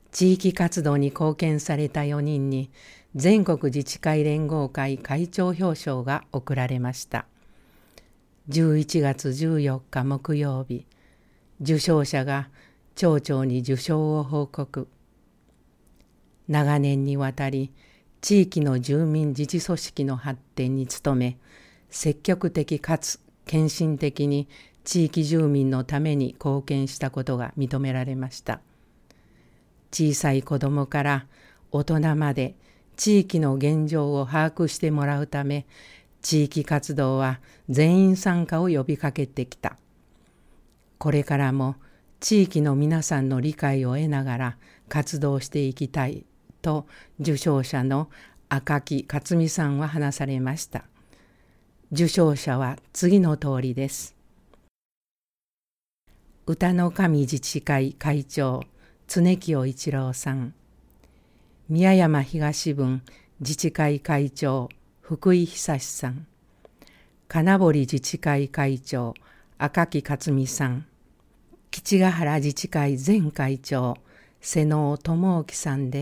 地域活動に貢献された4人に全国自治会連合会会長表彰が贈られました。11月14日木曜日、受賞者が町長に受賞を報告。長年にわたり地域の住民自治組織の発展に努め、積極的かつ献身的に地域住民のために貢献したことが認められました。小さい子どもから大人まで地域の現状を把握してもらうため、地域活動は全員参加を呼びかけてきた。これからも地域の皆さんの理解を得ながら活動していきたいと受賞者の赤木克美さんは話されました。受賞者は次の通りです。歌の神自治会会長常清一郎さん、宮山東郡自治会会長福井久さん、金堀自治会会長赤木克美さん、吉ヶ原自治会前会長瀬能智興さんです。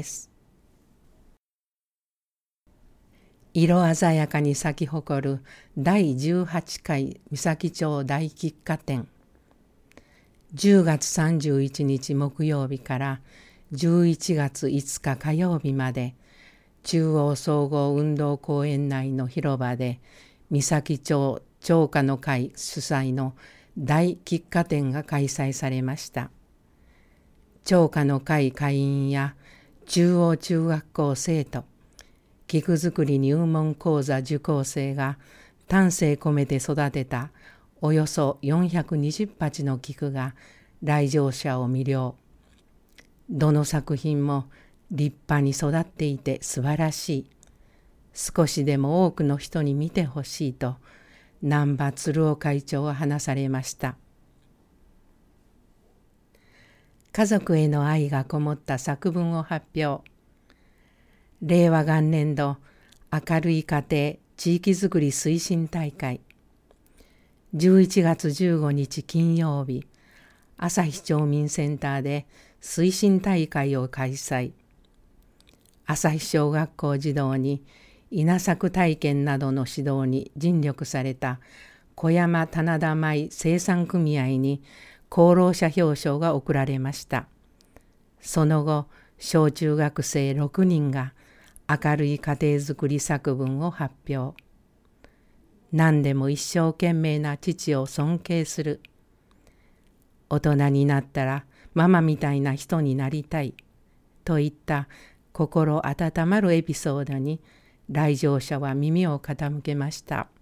色鮮やかに咲き誇る第18回三崎町大菊花展。10月31日木曜日から11月5日火曜日まで、中央総合運動公園内の広場で三崎町町歌の会主催の大菊花展が開催されました。町歌の会会員や中央中学校生徒、菊作り入門講座受講生が丹精込めて育てたおよそ420鉢の菊が来場者を魅了。どの作品も立派に育っていて素晴らしい。少しでも多くの人に見てほしいと難波鶴夫会長は話されました。家族への愛がこもった作文を発表。令和元年度明るい家庭地域づくり推進大会。11月15日金曜日、朝日町民センターで推進大会を開催。朝日小学校児童に稲作体験などの指導に尽力された小山棚田米生産組合に功労者表彰が贈られました。その後、小中学生6人が明るい家庭づくり作文を発表。何でも一生懸命な父を尊敬する。大人になったらママみたいな人になりたい。といった心温まるエピソードに来場者は耳を傾けました。